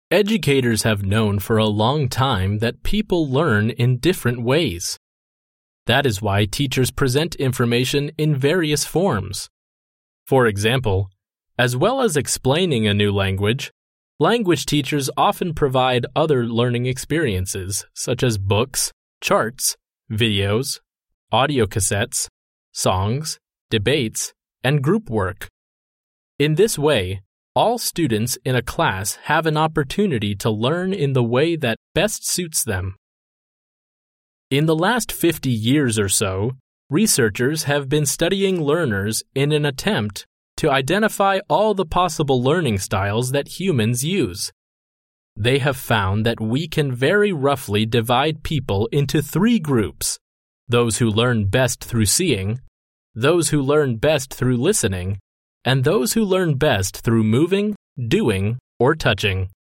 Educators have known for a long time that people learn in different ways. That is why teachers present information in various forms. For example, as well as explaining a new language teachers often provide other learning experiences such as books, charts, videos, audio cassettes, songs, debates, and group work. In this way, all students in a class have an opportunity to learn in the way that best suits them. In the last 50 years or so, researchers have been studying learners in an attempt to identify all the possible learning styles that humans use. They have found that we can very roughly divide people into 3 groups: those who learn best through seeing, those who learn best through listening, and those who learn best through moving, doing, or touching.